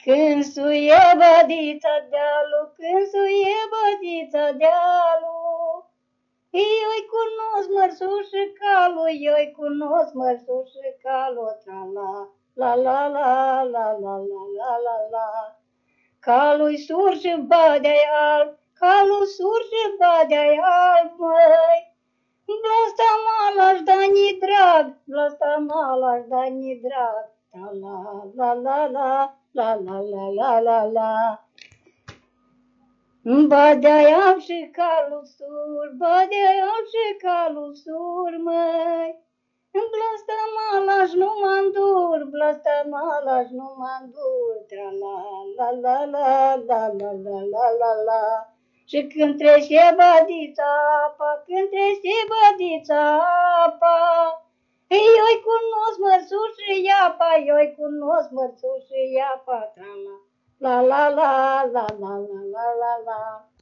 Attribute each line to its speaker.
Speaker 1: Când suie bădița dealul, când suie bădița dealul, eu-i cunosc mărsușă calul, eu-i cunosc mărsușă calul, tra-la, la-la-la, la-la-la, la-la-la. Calul-i sur și badea-i alb, calul sur și badea-i alb, măi. Blastama-l-aș da-ni drag, blastama-l-aș da-ni drag, la-la-la-la-la, la-la-la-la-la-la. Badea-i alb și calul sur, badea-i alb și calul sur, măi. Blastama-l-aș nu mă-ndur, blastama-l-aș nu mă-ndur, tra-la-la-la-la-la-la-la-la-la. Și când trece bădița apa, când trece bădița apa, eu-i cunosc mărsușă iapa, eu-i cunosc mărsușă iapa, tra-la, la-la-la-la-la-la-la-la-la.